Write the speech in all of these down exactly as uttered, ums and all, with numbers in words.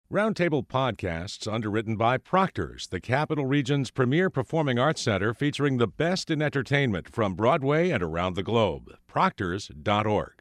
Roundtable Podcasts, underwritten by Proctor's, the Capital Region's premier performing arts center featuring the best in entertainment from Broadway and around the globe. Proctors dot org.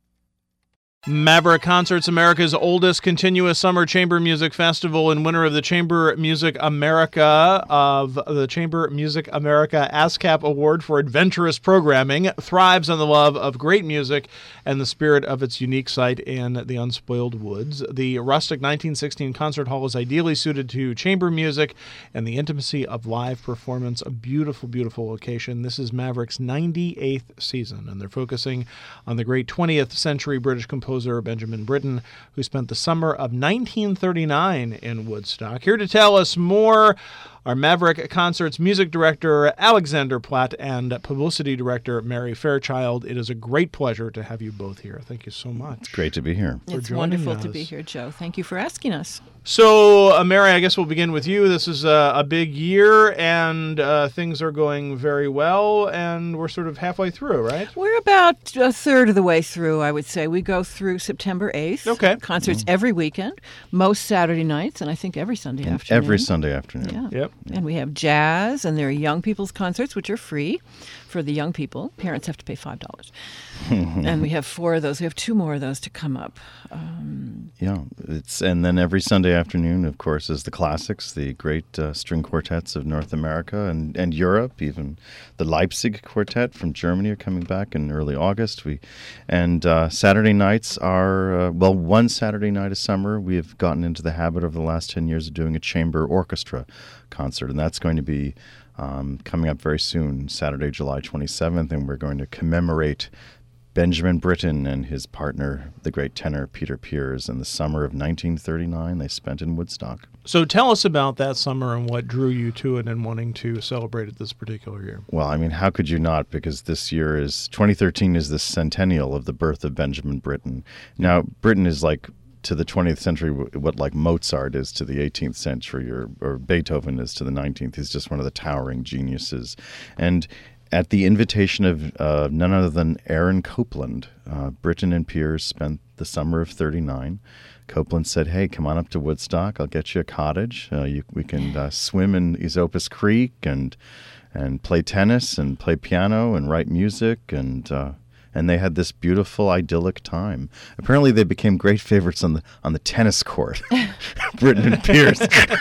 Maverick Concerts, America's oldest continuous summer chamber music festival and winner of the Chamber Music America of the Chamber Music America ASCAP Award for Adventurous Programming, thrives on the love of great music and the spirit of its unique site in the unspoiled woods. The rustic nineteen sixteen concert hall is ideally suited to chamber music and the intimacy of live performance. A beautiful, beautiful location. This is Maverick's ninety-eighth season, and they're focusing on the great twentieth century British composer Benjamin Britten, who spent the summer of nineteen thirty-nine in Woodstock. Here to tell us more are Maverick Concerts music director Alexander Platt and publicity director Mary Fairchild. It is a great pleasure to have you both here. Thank you so much. It's great to be here. It's wonderful us. to be here, Joe. Thank you for asking us. So, uh, Mary, I guess we'll begin with you. This is uh, a big year, and uh, things are going very well, and we're sort of halfway through, right? We're about a third of the way through, I would say. We go through September eighth. Okay. Concerts mm-hmm. every weekend, most Saturday nights, and I think every Sunday and afternoon. Every Sunday afternoon. Yeah. Yep. And we have jazz, and there are young people's concerts, which are free for the young people. Parents have to pay five dollars. And we have four of those. We have two more of those to come up. Um, yeah. it's And then every Sunday afternoon, of course, is the classics, the great uh, string quartets of North America and, and Europe. Even the Leipzig Quartet from Germany are coming back in early August. We And uh, Saturday nights are, uh, well, one Saturday night of summer, we have gotten into the habit over the last ten years of doing a chamber orchestra concert, and that's going to be um, coming up very soon, Saturday, July twenty-seventh, and we're going to commemorate Benjamin Britten and his partner, the great tenor Peter Pears, in the summer of nineteen thirty-nine they spent in Woodstock. So tell us about that summer and what drew you to it and wanting to celebrate it this particular year. Well, I mean, how could you not? Because this year is, twenty thirteen is the centennial of the birth of Benjamin Britten. Now, Britten is like, to the twentieth century, what like Mozart is to the eighteenth century, or, or Beethoven is to the nineteenth. He's just one of the towering geniuses. And at the invitation of uh, none other than Aaron Copland, uh, Britten and Pears spent the summer of thirty-nine. Copland said, hey, come on up to Woodstock. I'll get you a cottage. Uh, you, we can uh, swim in Esopus Creek and and play tennis and play piano and write music. And uh, and they had this beautiful, idyllic time. Apparently, they became great favorites on the on the tennis court. Britten and Pears.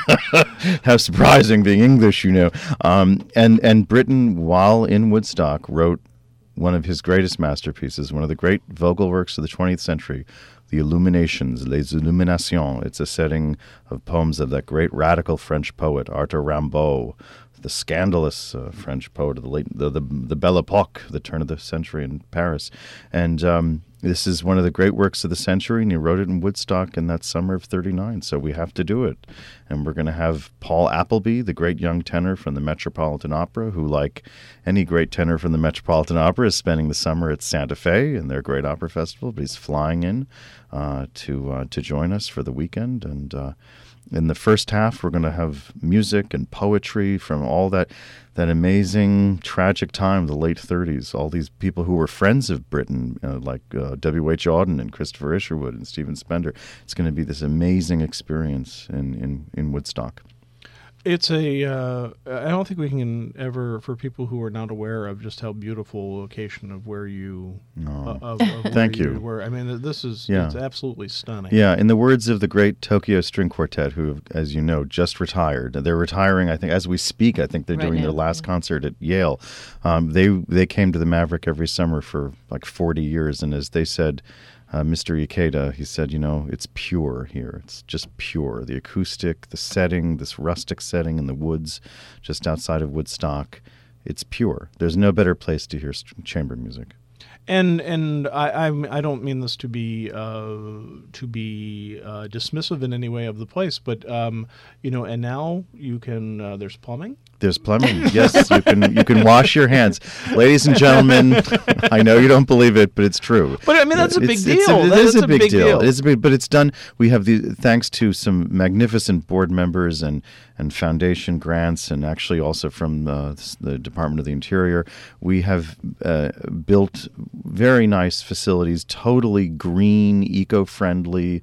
How surprising, being English, you know. Um, and and Britten, while in Woodstock, wrote one of his greatest masterpieces, one of the great vocal works of the twentieth century, The Illuminations, Les Illuminations. It's a setting of poems of that great radical French poet, Arthur Rimbaud, the scandalous uh, French poet of the late, the, the the Belle Epoque, the turn of the century in Paris. And um, this is one of the great works of the century, and he wrote it in Woodstock in that summer of thirty-nine, so we have to do it. And we're going to have Paul Appleby, the great young tenor from the Metropolitan Opera, who, like any great tenor from the Metropolitan Opera, is spending the summer at Santa Fe in their great opera festival, but he's flying in uh, to uh, to join us for the weekend. And uh, in the first half, we're going to have music and poetry from all that that amazing, tragic time, the late thirties. All these people who were friends of Britten, uh, like uh, W H Auden and Christopher Isherwood and Stephen Spender. It's going to be this amazing experience in, in, in Woodstock. It's a, uh, I don't think we can ever, for people who are not aware of just how beautiful location of where you, No. uh, of, of where Thank you you. were. I mean, this is, Yeah. it's absolutely stunning. Yeah, in the words of the great Tokyo String Quartet, who, as you know, just retired. They're retiring, I think, as we speak. I think they're Right doing now, their last yeah. concert at Yale. Um, they they came to the Maverick every summer for like forty years, and as they said, uh, Mister Ikeda, he said, you know, it's pure here. It's just pure. The acoustic, the setting, this rustic setting in the woods just outside of Woodstock, it's pure. There's no better place to hear st- chamber music. And and I I'm, I don't mean this to be uh, to be uh, dismissive in any way of the place, but um, you know, and now you can uh, there's plumbing. There's plumbing. Yes, you can you can wash your hands, ladies and gentlemen. I know you don't believe it, but it's true. But I mean, that's a big It's- deal. it's a- it That- is that's a big deal. It is a big, but it's done. We have the thanks to some magnificent board members and and foundation grants, and actually also from uh, the Department of the Interior. We have uh, built very nice facilities, totally green, eco-friendly.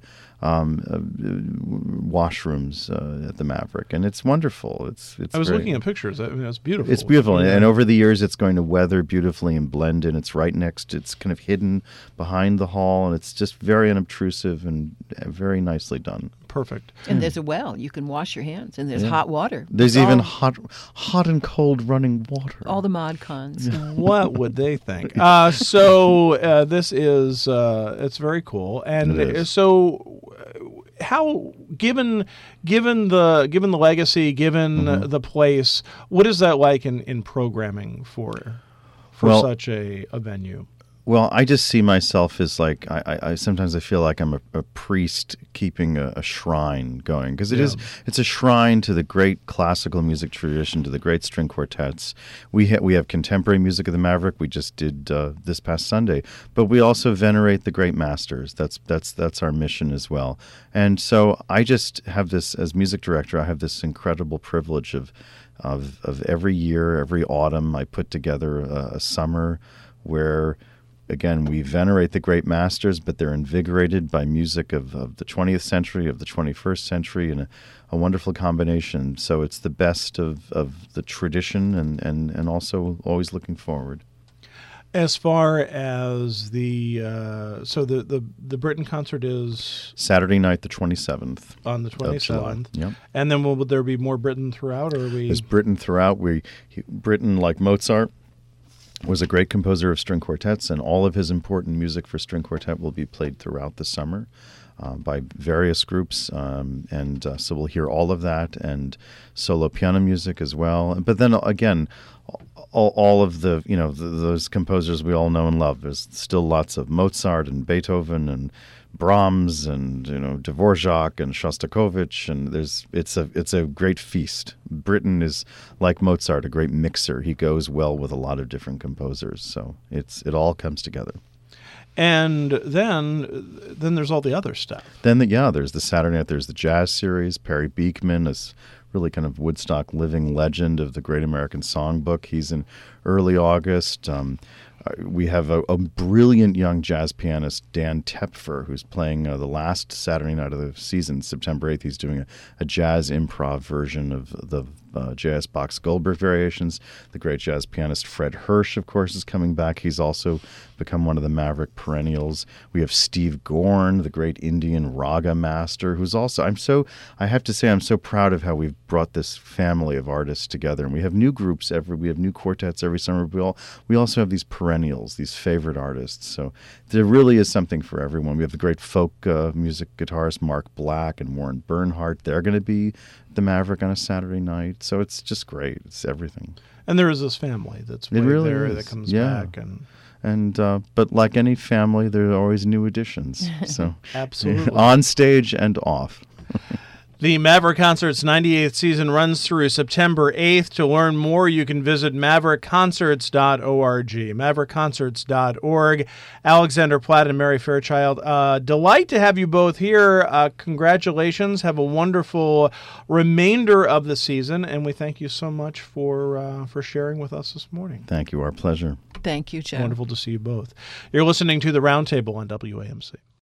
um, uh, washrooms uh, at the Maverick, and it's wonderful. It's it's. I was very, looking at pictures. I mean, it's beautiful. It's beautiful, and, Yeah. and over the years, it's going to weather beautifully and blend in. It's right next. It's kind of hidden behind the hall, and it's just very unobtrusive and uh, very nicely done. Perfect. And there's a well. You can wash your hands. And there's Yeah. hot water. There's It's even all, hot, hot and cold running water. all the mod cons. What would they think? Uh, so uh, this is uh, it's very cool, and It is. so uh, how given given the given the legacy, given Mm-hmm. the place, what is that like in, in programming for for Well- such a, a venue? Well, I just see myself as like I, I, I sometimes I feel like I'm a, a priest keeping a, a shrine going, because it is it's a shrine to the great classical music tradition, to the great string quartets. We ha- we have contemporary music of the Maverick. We just did uh, this past Sunday, but we also venerate the great masters. That's that's that's our mission as well. And so I just have this as music director. I have this incredible privilege of of of every year, every autumn, I put together a, a summer where, again, we venerate the great masters, but they're invigorated by music of, of the twentieth century, of the twenty-first century, and a, a wonderful combination. So it's the best of, of the tradition and, and, and also always looking forward. As far as the uh, so the, the the Britain concert is Saturday night, the twenty-seventh on the of July. twenty-seventh, Yep. and then will, will there be more Britain throughout, or are we? There's Britain throughout. We he, Britain, like Mozart, was a great composer of string quartets, and all of his important music for string quartet will be played throughout the summer uh, by various groups. Um, and uh, so we'll hear all of that, and solo piano music as well. But then again, all, all of the, you know, the, those composers we all know and love. There's still lots of Mozart and Beethoven and Brahms and, you know, Dvorak and Shostakovich, and there's it's a it's a great feast. Britain is, like Mozart, a great mixer. He goes well with a lot of different composers, so it's it all comes together. And then then there's all the other stuff. Then the, yeah, there's the Saturday night. There's the jazz series. Perry Beekman is really kind of Woodstock living legend of the Great American Songbook. He's in early August. Um, uh, we have a, a brilliant young jazz pianist, Dan Tepfer, who's playing uh, the last Saturday night of the season, September eighth. He's doing a, a jazz improv version of the uh, J S Bach's Goldberg Variations. The great jazz pianist Fred Hirsch, of course, is coming back. He's also become one of the Maverick perennials. We have Steve Gorn, the great Indian raga master, who's also, I'm so, I have to say, I'm so proud of how we've brought this family of artists together. And we have new groups every, we have new quartets every summer. We all, we also have these perennials, these favorite artists. So there really is something for everyone. We have the great folk uh, music guitarist Mark Black and Warren Bernhardt. They're going to be the Maverick on a Saturday night. So it's just great. It's everything. And there is this family that's It right really there is. that comes Yeah. back, and And uh, but like any family, there are always new additions. So absolutely. on stage and off. The Maverick Concerts ninety-eighth season runs through September eighth. To learn more, you can visit maverick concerts dot org. maverick concerts dot org. Alexander Platt and Mary Fairchild, uh, delight to have you both here. Uh, congratulations. Have a wonderful remainder of the season, and we thank you so much for uh, for sharing with us this morning. Thank you. Our pleasure. Thank you, Joe. Wonderful to see you both. You're listening to The Roundtable on W A M C.